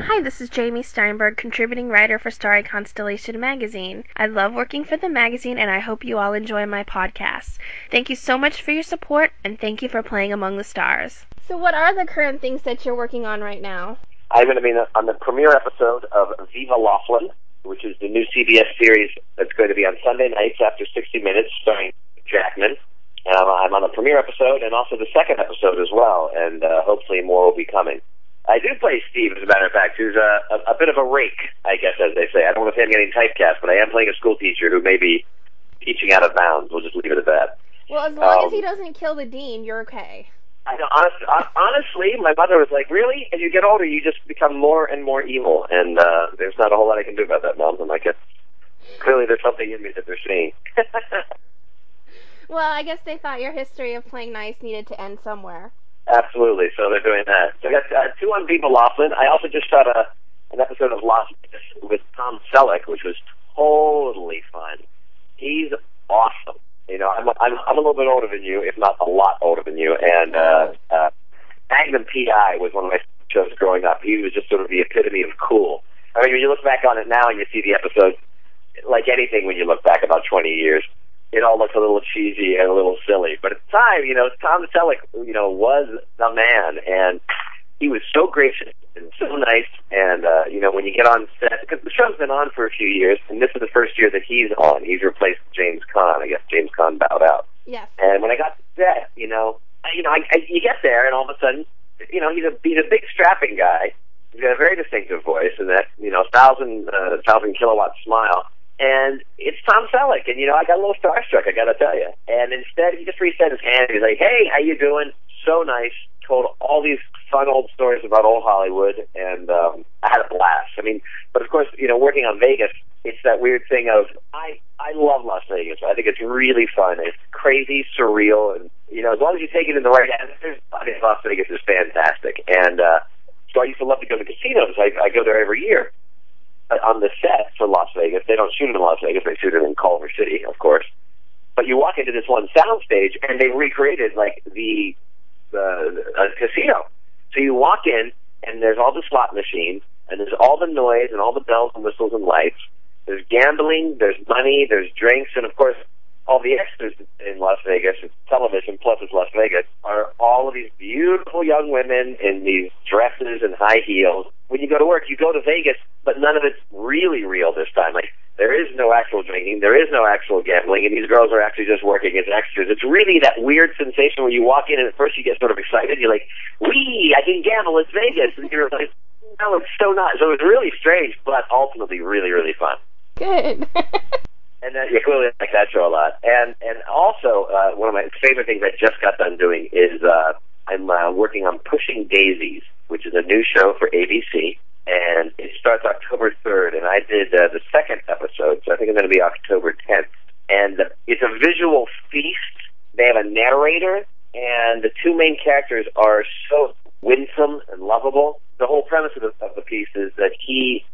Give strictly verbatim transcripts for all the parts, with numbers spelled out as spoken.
Hi, this is Jamie Steinberg, contributing writer for Starry Constellation magazine. I love working for the magazine, and I hope you all enjoy my podcast. Thank you so much for your support, and thank you for playing Among the Stars. So what are the current things that you're working on right now? I'm going to be on the premiere episode of Viva Laughlin, which is the new C B S series that's going to be on Sunday nights after sixty minutes, starring Jackman. And I'm, I'm on the premiere episode and also the second episode as well, and uh, hopefully more will be coming. I do play Steve, as a matter of fact, who's a, a, a bit of a rake, I guess, as they say. I don't want to say I'm getting typecast, but I am playing a school teacher who may be teaching out of bounds. We'll just leave it at that. Well, as long Um, as he doesn't kill the dean, you're okay. I know, honest, hon- honestly, my mother was like, really? As you get older, you just become more and more evil, and uh, there's not a whole lot I can do about that, Mom. I'm like, clearly there's something in me that they're seeing. Well, I guess they thought your history of playing nice needed to end somewhere. Absolutely, so they're doing that. So I got uh, two on Viva Laughlin. I also just shot a, an episode of Las Vegas with Tom Selleck, which was totally fun. He's awesome. You know, I'm, I'm, I'm a little bit older than you, if not a lot older than you, and uh, uh, Magnum P I was one of my shows growing up. He was just sort of the epitome of cool. I mean, when you look back on it now and you see the episode, like anything when you look back about twenty years, it all looks a little cheesy and a little silly. But at the time, you know, Tom Selleck, you know, was the man, and he was so gracious and so nice. And, uh, you know, when you get on set, because the show's been on for a few years, and this is the first year that he's on. He's replaced James Caan. I guess James Caan bowed out. Yes. And when I got to set, you know, I, you know, I, I, you get there, and all of a sudden, you know, he's a he's a big strapping guy. He's got a very distinctive voice, and that, you know, thousand uh, thousand kilowatt smile. And it's Tom Selleck, and, you know, I got a little starstruck, I got to tell you. And instead, he just reset his hand, he's like, hey, how you doing? So nice. Told all these fun old stories about old Hollywood, and um, I had a blast. I mean, but of course, you know, working on Vegas, it's that weird thing of, I, I love Las Vegas. I think it's really fun. It's crazy, surreal, and, you know, as long as you take it in the right hands, I think Las Vegas is fantastic. And uh, so I used to love to go to casinos. I, I go there every year. On the set for Las Vegas. They don't shoot it in Las Vegas. They shoot it in Culver City, of course. But you walk into this one soundstage, and they recreated, like, the, the a casino. So you walk in, and there's all the slot machines, and there's all the noise and all the bells and whistles and lights. There's gambling, there's money, there's drinks, and, of course, all the extras in Las Vegas, it's television, plus it's Las Vegas, are all of these beautiful young women in these dresses and high heels. When you go to work, you go to Vegas, but none of it's really real this time. Like, there is no actual drinking, there is no actual gambling, and these girls are actually just working as extras. It's really that weird sensation where you walk in and at first you get sort of excited. You're like, wee, I can gamble, it's Vegas. And you're like, no, it's so not. So it was really strange, but ultimately really, really fun. Good. And then you clearly like that show a lot. And and also, uh, one of my favorite things I just got done doing is uh, I'm uh, working on Pushing Daisies, which is a new show for A B C. And it starts October third, and I did uh, the second episode, so I think it's going to be October tenth. And uh, it's a visual feast. They have a narrator, and the two main characters are so winsome and lovable. The whole premise of the, of the piece is that he,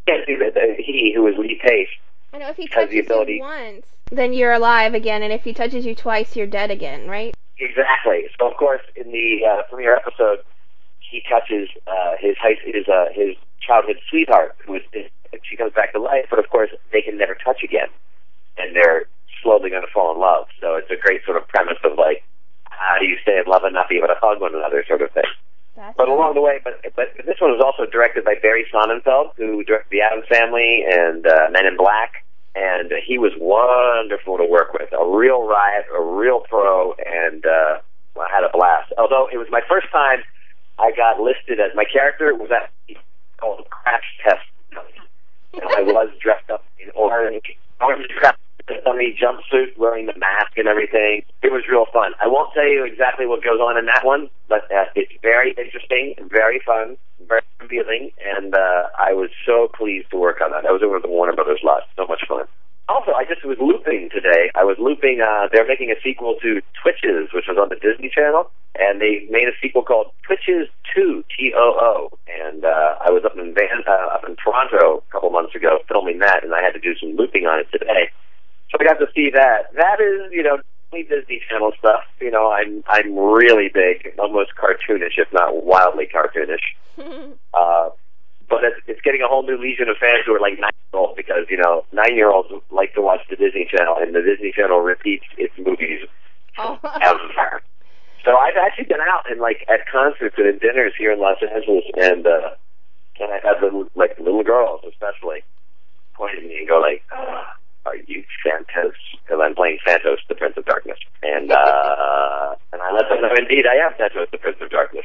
he who is Lee Pace, I know if he has the touches ability. you once, then you're alive again, and if he touches you twice, you're dead again, right? Exactly. So, of course, in the uh, premiere episode, he touches uh, his high, his uh, his childhood sweetheart, who is she comes back to life, but of course they can never touch again, and they're slowly going to fall in love. So it's a great sort of premise of like, how do you stay in love and not be able to hug one another, sort of thing. That's But nice. along the way, but but this one was also directed by Barry Sonnenfeld, who directed The Addams Family and uh, Men in Black. And he was wonderful to work with, a real riot, a real pro, and uh, well, I had a blast. Although it was my first time I got listed as, my character was actually called Crash Test. And I was dressed up in orange, orange dummy jumpsuit, wearing the mask and everything. It was real fun. I won't tell you exactly what goes on in that one, but uh, it's very interesting, very fun, very revealing, and uh, I was so pleased to work on that. I was over at the Warner Brothers lot. So much fun. Also, I just was looping today. I was looping, uh, they're making a sequel to Twitches, which was on the Disney Channel, and they made a sequel called Twitches two, T O O, and uh, I was up in Van, uh, up in Toronto a couple months ago filming that, and I had to do some looping on it today. So I got to see that. That is, you know, Disney Channel stuff. You know, I'm I'm really big, almost cartoonish, if not wildly cartoonish. uh, but know that it's getting a whole new legion of fans who are like nine years old because, you know, nine-year-olds like to watch the Disney Channel, and the Disney Channel repeats its movies Oh. ever. So I've actually been out and, like, at concerts and at dinners here in Los Angeles, and, uh, and I've had little, like, little girls especially point at me and go, like, oh, are you Santos? Because I'm playing Santos, the Prince of Darkness. And, uh, and I let them know, indeed, I am Santos, the Prince of Darkness.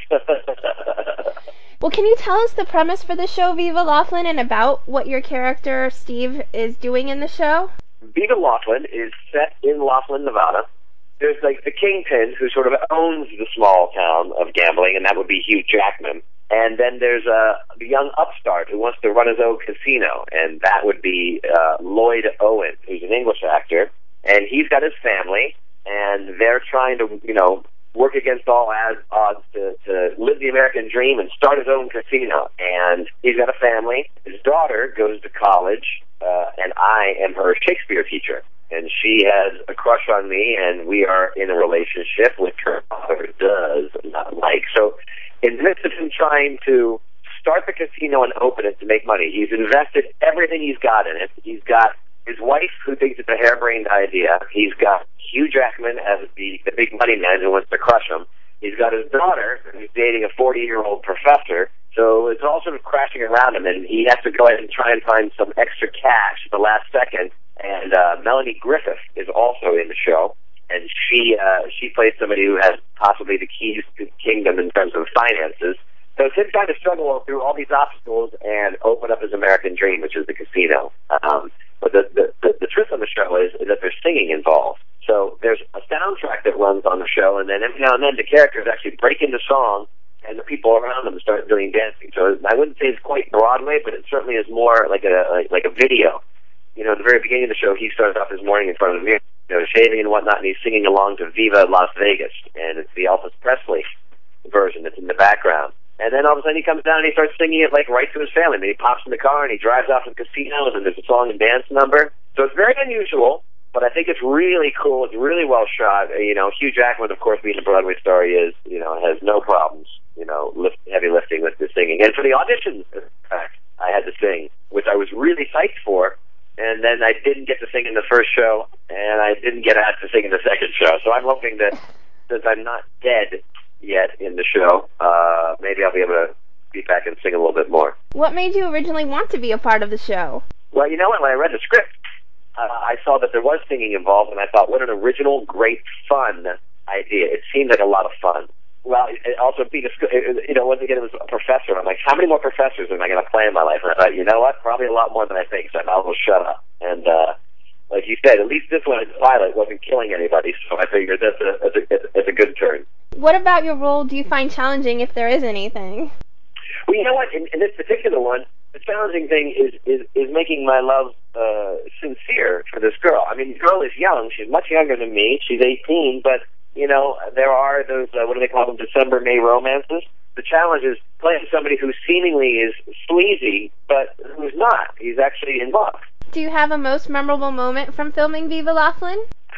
Well, can you tell us the premise for the show Viva Laughlin and about what your character, Steve, is doing in the show? Viva Laughlin is set in Laughlin, Nevada. There's, like, the kingpin who sort of owns the small town of gambling, and that would be Hugh Jackman. And then there's a young upstart who wants to run his own casino, and that would be uh, Lloyd Owen, who's an English actor. And he's got his family, and they're trying to, you know, work against all odds to, to live the American dream and start his own casino. And he's got a family. His daughter goes to college, uh, and I am her Shakespeare teacher. And she has a crush on me, and we are in a relationship, which her father does not like. So in the midst of him trying to start the casino and open it to make money, he's invested everything he's got in it. He's got his wife, who thinks it's a harebrained idea. He's got Hugh Jackman as the, the big money man who wants to crush him. He's got his daughter, who's dating a forty-year-old professor. So it's all sort of crashing around him, and he has to go ahead and try and find some extra cash at the last second. And uh, Melanie Griffith is also in the show, and she uh, she plays somebody who has possibly the keys to the kingdom in terms of finances. So it's him trying to struggle through all these obstacles and open up his American dream, which is the casino. Um, but the, the, the, the truth on the show is, is that there's singing involved. So there's a soundtrack that runs on the show, and then every now and then the characters actually break into song, and the people around them start doing dancing. So I wouldn't say it's quite Broadway, but it certainly is more like a like, like a video. You know, at the very beginning of the show, he starts off his morning in front of the mirror, you know, shaving and whatnot, and he's singing along to Viva Las Vegas, and it's the Elvis Presley version that's in the background. And then all of a sudden he comes down and he starts singing it like right to his family. Then he pops in the car and he drives off to the casino, and then there's a song and dance number. So it's very unusual, but I think it's really cool. It's really well shot. You know, Hugh Jackman, of course, being a Broadway star he is, you know, has no problems, you know, lift, heavy lifting with the singing. And for the auditions, in fact, I had to sing, which I was really psyched for. And then I didn't get to sing in the first show, and I didn't get asked to sing in the second show. So I'm hoping that since I'm not dead yet in the show, uh, maybe I'll be able to be back and sing a little bit more. What made you originally want to be a part of the show? Well, you know what? When I read the script, uh, I saw that there was singing involved, and I thought, what an original, great, fun idea. It seemed like a lot of fun. Well, it also being a, you know, once again, it was a professor. I'm like, how many more professors am I going to play in my life? And I thought, you know what? Probably a lot more than I think, so I might as well shut up. And, uh, like you said, at least this one, the pilot, wasn't killing anybody, so I figured that's a, that's a, that's a good turn. What about your role do you find challenging, if there is anything? Well, you know what? In, in this particular one, the challenging thing is, is, is making my love uh, sincere for this girl. I mean, the girl is young. She's much younger than me. She's eighteen, but you know, there are those, uh, what do they call them, December, May romances. The challenge is playing somebody who seemingly is sleazy, but who's not. He's actually in love. Do you have a most memorable moment from filming Viva Laughlin?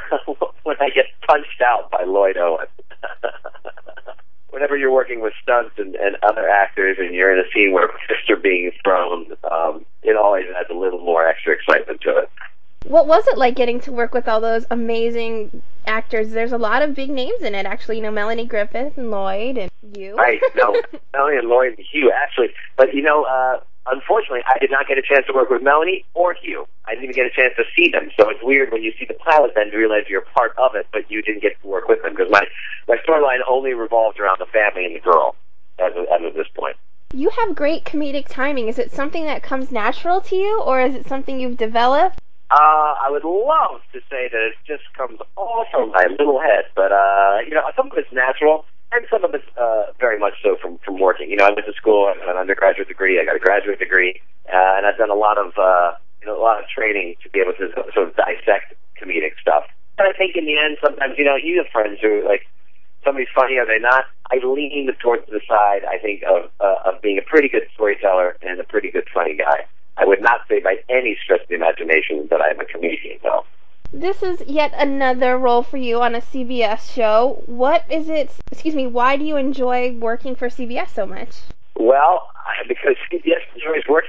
When I get punched out by Lloyd Owen. Whenever you're working with stunts and, and other actors and you're in a scene where fists are being thrown, um, it always adds a little more extra excitement to it. What was it like getting to work with all those amazing actors? There's a lot of big names in it, actually. You know, Melanie Griffith and Lloyd and you. Right. No, Melanie and Lloyd and Hugh, actually. But, you know, uh, unfortunately, I did not get a chance to work with Melanie or Hugh. I didn't even get a chance to see them. So it's weird when you see the pilot then to realize you're part of it, but you didn't get to work with them because my, my storyline only revolved around the family and the girl as of, as of this point. You have great comedic timing. Is it something that comes natural to you, or is it something you've developed? Uh, I would love to say that it just comes all from my little head, but, uh, you know, some of it's natural, and some of it's, uh, very much so from, from working. You know, I went to school, I got an undergraduate degree, I got a graduate degree, uh, and I've done a lot of, uh, you know, a lot of training to be able to sort of dissect comedic stuff. And I think in the end, sometimes, you know, you have friends who, like, somebody's funny, are they not? I lean towards the side, I think, of, uh, of being a pretty good storyteller and a pretty good funny guy. I would not say by any stretch of the imagination that I am a comedian, though. This is yet another role for you on a C B S show. What is it, excuse me, why do you enjoy working for C B S so much? Well, I, because C B S enjoys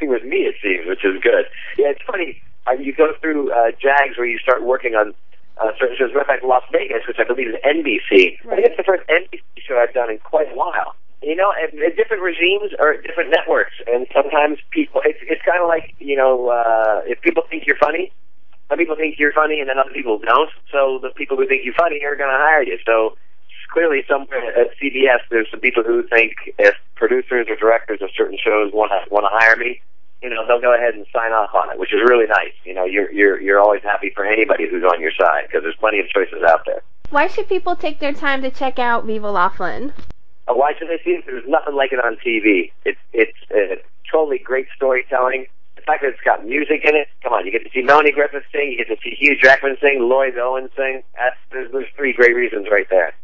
working with me, it seems, which is good. Yeah, it's funny. Uh, you go through uh, JAGS where you start working on uh, certain shows. As a matter of fact, Las Vegas, which I believe is N B C. Right. I think it's the first N B C show I've done in quite a while. You know, and, and different regimes or different networks, and sometimes people, it's, it's kind of like, you know, uh, if people think you're funny, some people think you're funny, and then other people don't. So the people who think you're funny are going to hire you. So clearly somewhere at C B S, there's some people who think if producers or directors of certain shows want to want to hire me, you know, they'll go ahead and sign off on it, which is really nice. You know, you're you're you're always happy for anybody who's on your side because there's plenty of choices out there. Why should people take their time to check out Viva Laughlin? Uh, why should they see it? There's nothing like it on T V. It's it's uh, totally great storytelling. The fact that it's got music in it, come on, you get to see Melanie Griffith sing, you get to see Hugh Jackman sing, Lloyd Owen sing. That's, there's, there's three great reasons right there.